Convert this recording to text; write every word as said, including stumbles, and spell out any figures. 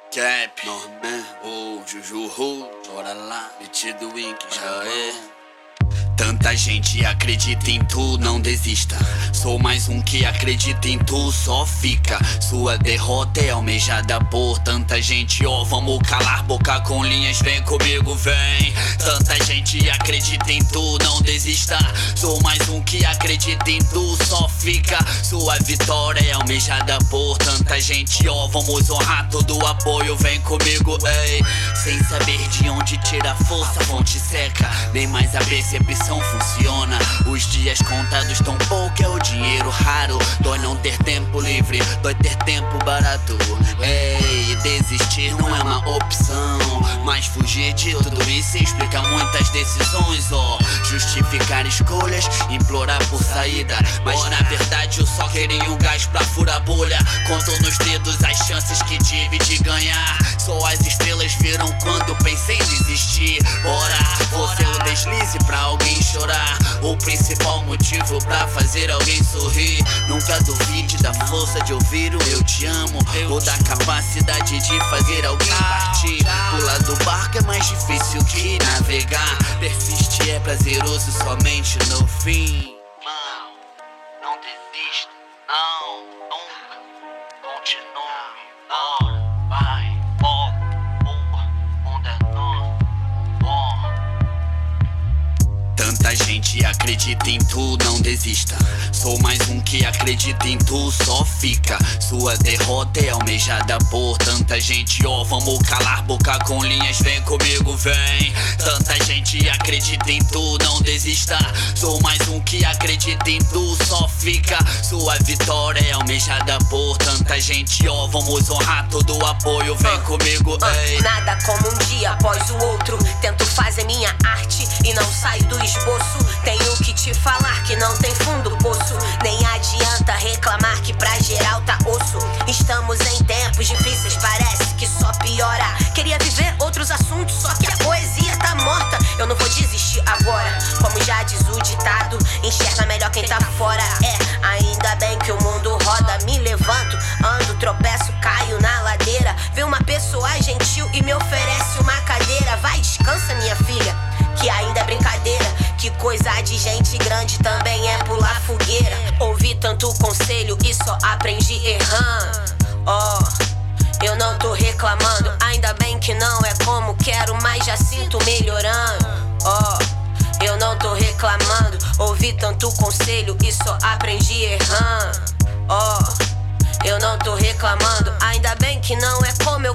Cap, Norman, o Juju Ru, bora lá, metido Wink, já é. Tanta gente acredita em tu, não desista. Sou mais um que acredita em tu, só fica. Sua derrota é almejada por tanta gente. Ó, oh, vamos calar boca com linhas, vem comigo, vem. Tanta gente acredita em tu, não desista. Sou mais um que acredita em tu, só fica. Sua vitória é almejada por tanta gente. Ó, oh, vamos honrar todo o apoio, vem comigo, ei. Sem saber de onde tira a força, a fonte seca. Nem mais a percepção funciona. Os dias contados, tão pouco é o dinheiro raro. Dói não ter tempo livre, dói ter tempo barato. Ei, desistir não é uma opção, mas fugir de tudo isso explica muitas decisões. Ó, oh, justificar escolhas, implorar por saída, mas na verdade eu só queria um gás pra furar a bolha. Conto nos dedos as chances que tive de ganhar. Só as estrelas viram quando pensei em desistir. Bora, você o deslize pra alguém chorar, o principal motivo pra fazer alguém sorrir. Nunca duvide da força de ouvir o eu te amo, ou da capacidade de fazer alguém partir. Pular do barco é mais difícil que navegar. Persistir é prazeroso somente no fim. Mano, não desista, não, nunca. Continue, bora, vai, bora, o mundo é nosso, bora. Tanta gente acredita em tu, não desista. Sou mais um que acredita em tu, só fica. Sua derrota é almejada por tanta gente. Ó, oh, vamos calar boca com linhas, vem comigo, vem. Tanta gente acredita em tu, não desista. Sou mais um que acredita em tu, só fica. Sua vitória é almejada por tanta gente. Ó, oh, vamos honrar todo o apoio, vem uh, comigo, uh, ei. Nada como um dia após o outro. Tento fazer minha arte e não saio do esboço. Tenho que te falar que não tem fundo poço. Nem adianta reclamar que pra geral tá osso. Estamos em tempos difíceis, parece que só piora. Queria viver outros assuntos, só que a poesia tá morta. Eu não vou desistir agora, como já diz o ditado. Enxerga melhor quem tá fora. É, ainda bem que o mundo roda. Me levanto, ando, tropeço, caio na ladeira. Vê uma pessoa gentil e me oferece uma cadeira. Vai, descansa minha filha, que ainda é brincadeira. Que coisa de gente grande também é pular fogueira. Ouvi tanto conselho e só aprendi errando. Ó, oh, eu não tô reclamando. Ainda bem que não é como quero, mas já sinto melhorando. Ó, oh, eu não tô reclamando. Ouvi tanto conselho e só aprendi errando. Ó, oh, eu não tô reclamando. Ainda bem que não é como